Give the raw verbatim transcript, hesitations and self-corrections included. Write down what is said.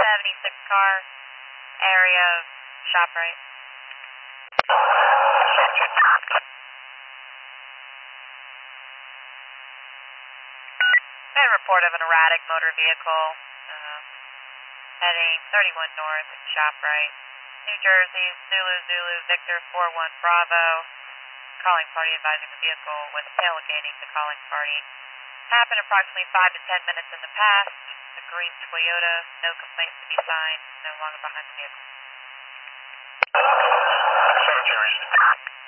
seventy-six car, area of ShopRite. And report of an erratic motor vehicle uh, heading thirty-one north at ShopRite, New Jersey, Zulu Zulu Victor four one Bravo. Calling party advising the vehicle was tailgating the calling party. Happened approximately five to ten minutes in the past. A green Toyota, no complaints to be signed, no longer behind the vehicle. seventeen reason.